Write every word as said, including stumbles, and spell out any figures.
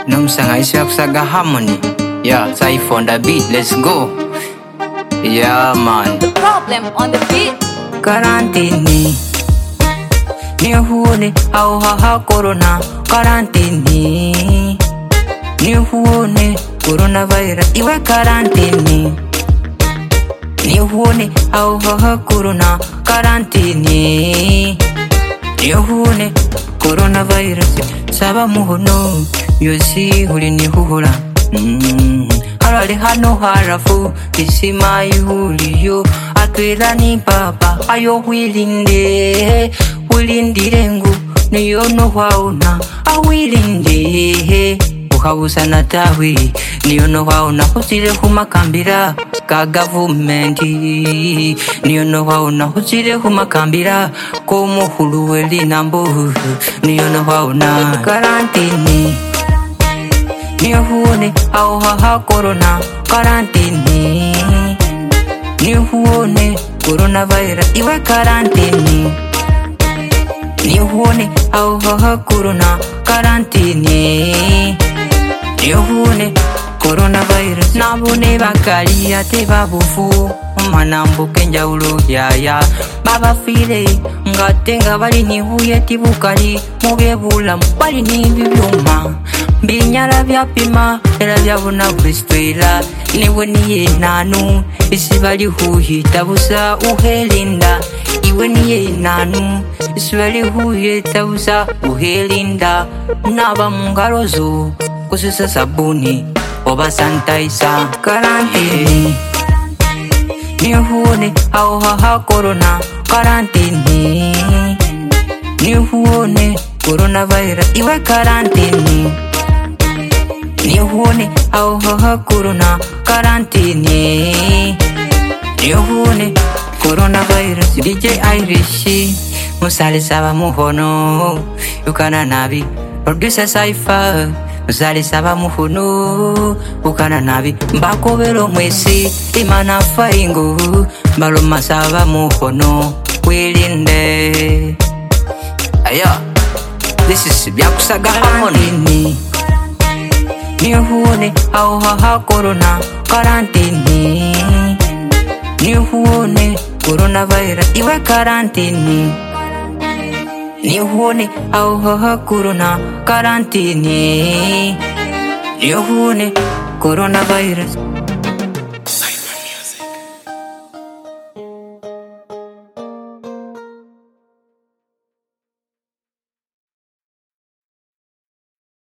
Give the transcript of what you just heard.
Numsanga isyak saga harmony. Yeah, Cypher on the beat, let's go. Yeah, man. The problem on the beat. Quarantine ni huone au haha corona. Quarantine ni huone coronavirus iwe quarantine. Ni huone au haha corona. Quarantine ni huone coronavirus. Saba muhono yosi huli ni huhula. Mm. Harali hano harafu isima yuhuliyo atwela ni papa ayo wilinde wilindire ngu niyo no wauna awilinde ukabusa na tawi niyo no wauna huzire humakambira ka government niyo no wauna huzire humakambira ko muhulu weli nambo niyo no wauna quarantine ni huone au haha corona. Quarantine ni huone coronavirus iwe quarantine. Ni huone au haha corona. Quarantine ni huone coronavirus. Nabone bakali ate babufu manambo kenjaulo yaya baba file ngatenga bali ni huye tibukali mugebula bali ni bibyuma binyala byapima era byabona bwistwela niwe niye nanu isibali huhita busa uhelinda iwe niye nanu isibali huhita busa uhelinda naba mungarozo kusisa sabuni oba sanitizer. Quarantine ni huone au haha corona. Quarantine ni huone coronavirus iwe quarantine. Ni huone au haha corona. Quarantine ni huone coronavirus. D J Irish musali saba muhono yukana nabi. Producer Cypher musali saba muhono ukana nabi. Mbakobero mwesi imana faingu mbalo masaba muhono wilinde. Aya, this is Byakusaga harmony. Ni huone au haha corona. Quarantine ni huone coronavirus iwe quarantine. Ni huone au haha corona. Quarantine ni huone coronavirus.